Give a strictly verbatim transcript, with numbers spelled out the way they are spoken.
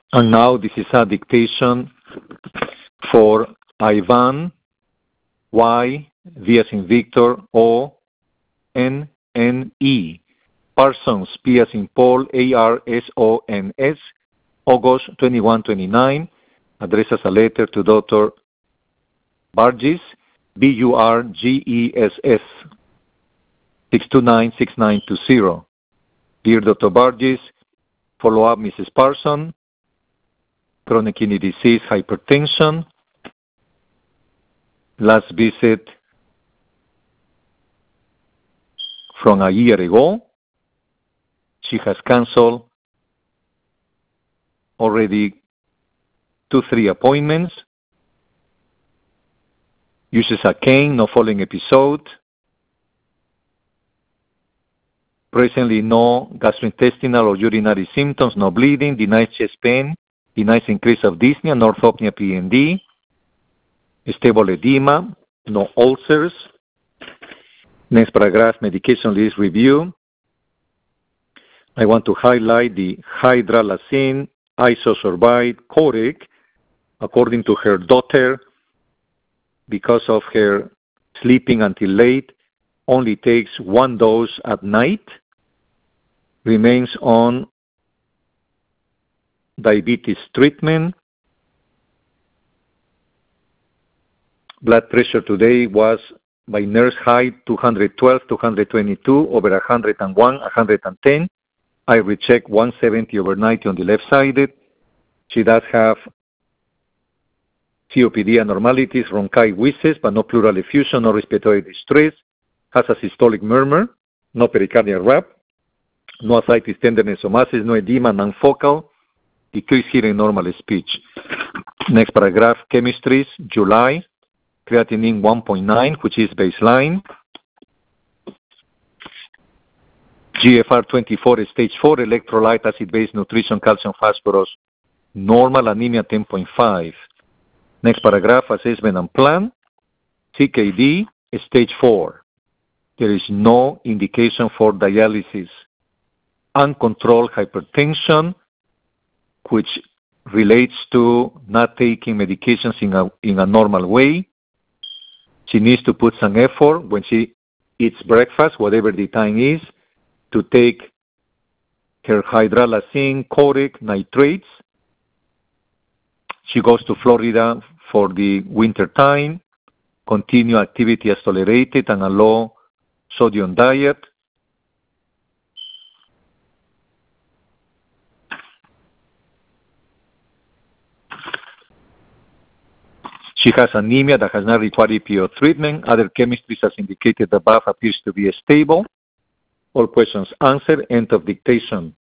And now this is a dictation for Ivan, Y, V as in Victor, O, N, N, E. Parsons, P as in Paul, A R S O N S, August twenty-first, twenty-nine. Address as a letter to Doctor Burgess, B U R G E S S, six two nine, six nine two zero. Dear Doctor Burgess, follow up Missus Parsons, chronic kidney disease, hypertension. Last visit from a year ago. She has canceled already two, three appointments. Uses a cane, no falling episode. Presently no gastrointestinal or urinary symptoms, no bleeding, denies chest pain, denies increase of dyspnea, no orthopnea P N D, stable edema, no ulcers. Next paragraph, medication list review. I want to highlight the hydralazine, isosorbide, Coric. According to her daughter, because of her sleeping until late, only takes one dose at night, remains on diabetes treatment. Blood pressure today was by nurse high two twelve, two twenty-two, over one oh one, one ten. I rechecked one seventy over ninety on the left side. She does have C O P D abnormalities, rhonchi wheezes, but no pleural effusion, no respiratory distress, has a systolic murmur, no pericardial rap, no ascites, tenderness, or masses, no edema, non-focal, decreased hearing, normal speech. Next paragraph, chemistries, July, creatinine one point nine, which is baseline. G F R twenty-four, stage four, electrolyte, acid-base nutrition, calcium, phosphorus, normal, anemia ten point five. Next paragraph, assessment and plan. C K D, stage four. There is no indication for dialysis. Uncontrolled hypertension, which relates to not taking medications in a, in a normal way. She needs to put some effort when she eats breakfast, whatever the time is, to take her hydralazine, Coric, nitrates. She goes to Florida for the winter time, continue activity as tolerated and a low sodium diet. She has anemia that has not required E P O treatment. Other chemistries as indicated above appears to be stable. All questions answered. End of dictation.